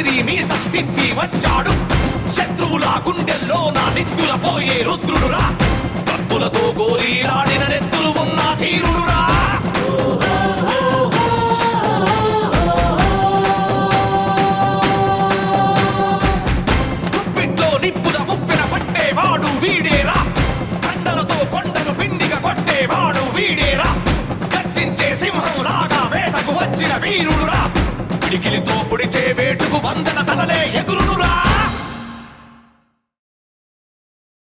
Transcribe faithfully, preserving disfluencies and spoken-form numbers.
ఎగిరి మీసం తిప్పి వచ్చాడు శత్రువుల గుండెల్లో నా నిత్తుల పోయే రుద్రుడురా కత్తులతో గోరీలాడిన నెత్తులు ఉన్న ధీరుడురా గుప్పిట్లో నిప్పుల ఉప్పిన పట్టేవాడు వీడేరా కండలతో కొండను పిండిగా కొట్టేవాడు వీడేరా గర్జించే సింహంలాగా వేటకు వచ్చిన వీరుడురా పిడికిలితో పొడిచే వేటుకు వందన తలలే ఎగురు